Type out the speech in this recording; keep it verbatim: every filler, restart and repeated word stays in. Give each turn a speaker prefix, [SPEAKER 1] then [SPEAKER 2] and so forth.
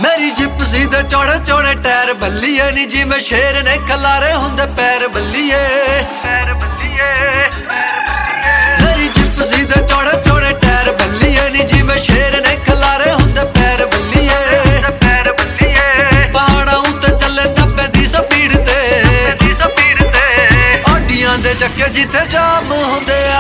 [SPEAKER 1] मेरी जिप्सी दे चौड़े चौड़े टायर बल्लिए नी जिवें शेर ने खलारे हुंदे पैर बल्लिए पैर बल्लिए